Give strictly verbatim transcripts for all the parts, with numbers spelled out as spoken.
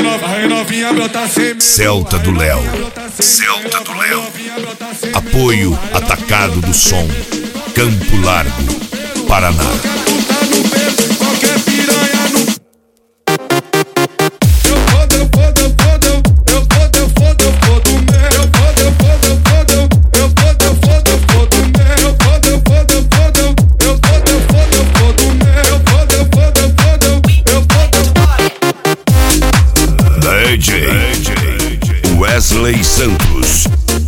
Celta do Léo. Celta do Léo. Apoio atacado do som. Campo Largo, Paraná. D J Wesley Santos.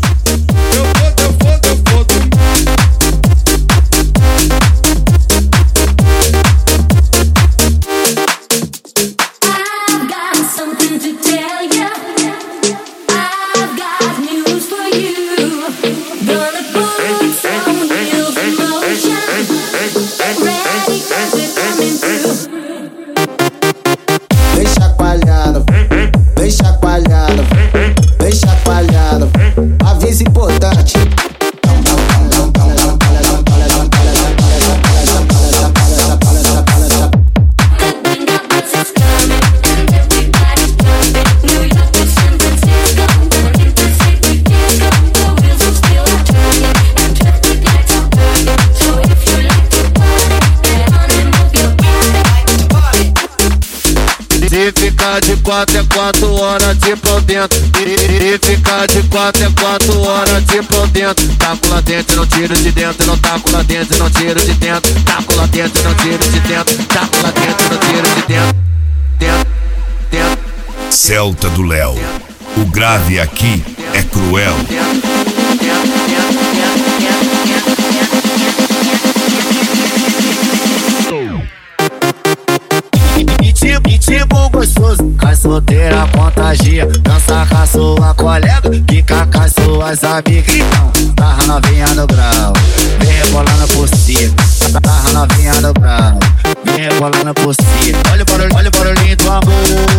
Aviso importante. Se ficar de quatro é quatro horas de pau dentro. E ficar de quatro é quatro horas de pau dentro. Taco lá dentro, não tiro de dentro. Não taco lá dentro, não tiro de dentro. Taco lá dentro, não tiro de dentro. Taco lá dentro, não tiro de dentro. Dentro, dentro. Celta do Léo. O grave aqui é cruel. E tipo gostoso, a solteira contagia. Dança com a sua colega, fica com as suas amigas. Então, tarra novinha no grau, vem rebolando por cima. Tarra novinha no grau, vem rebolando por cima. Olha o barulho, olha o barulhinho do amor.